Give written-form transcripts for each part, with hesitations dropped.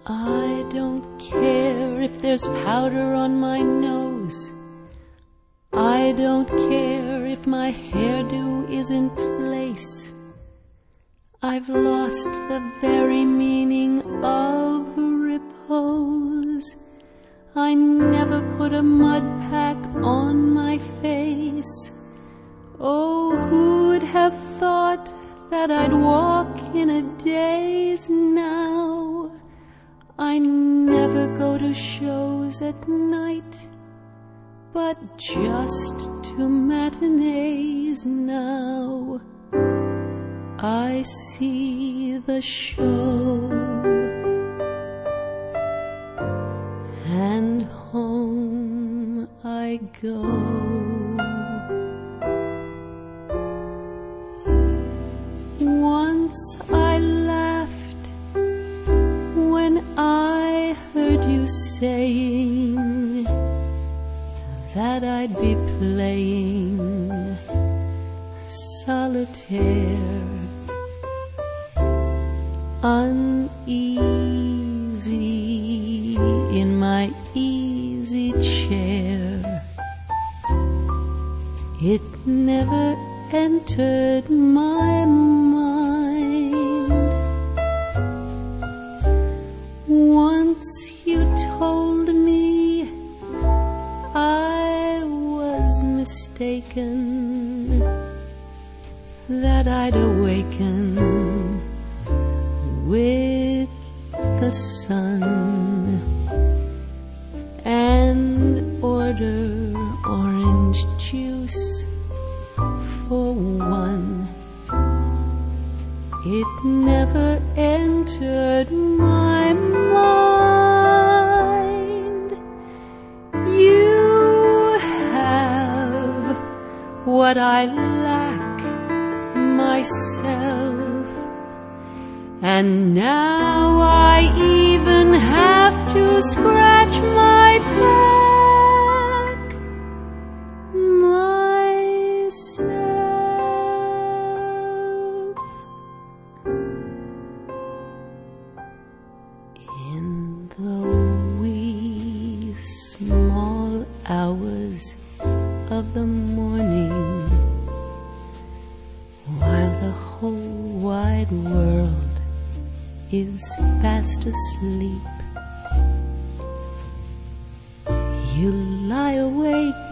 I don't care if there's powder on my nose. I don't care if my hairdo is in place. I've lost the very meaning of repose. I never put a mud pack on my face. Oh, who'd have thought that I'd walk in a daze now? I never go to shows at night, but just to matinees now. I see the show and home I go. Once I laughed when I heard you saying that I'd be playing solitaire, uneasy in my easy chair. It never entered my mind. Once you told me I was mistaken, that I'd awaken with the sun and order orange juice for one. It never entered my mind. You have what I lack myself, and now I even have to scratch my back myself. In the wee small hours of the morning, while the whole wide world is fast asleep, you lie awake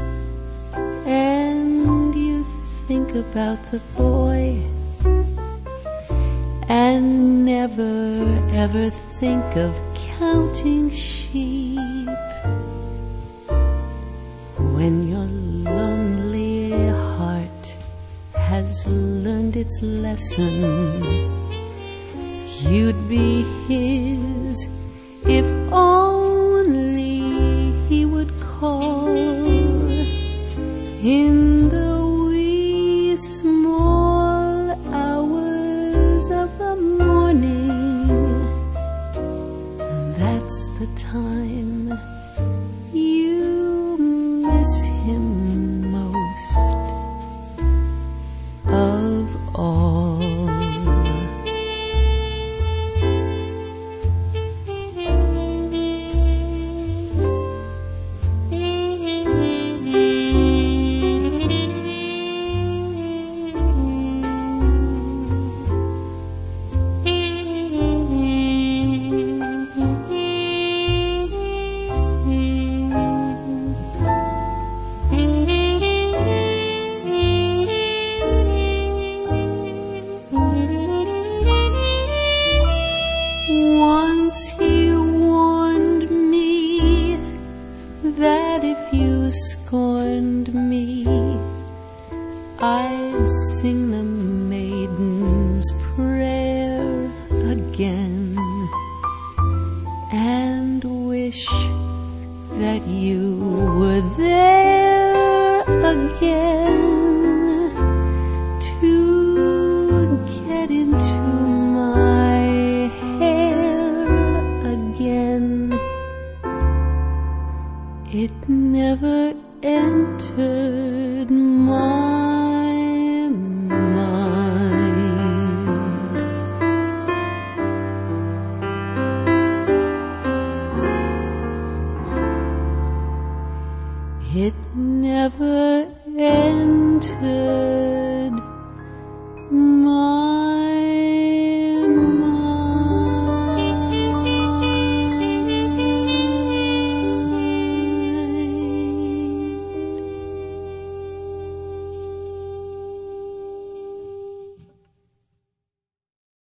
and you think about the boy, and never ever think of counting sheep. When your lonely heart has learned its lesson, you'd be his if only he would call. In the wee small hours of the morning, that's the time you miss him most of all. Once you warned me that if you scorned me, I'd sing the maiden's prayer again, and wish that you were there again to get into my hair again. It never entered my mind. it never entered my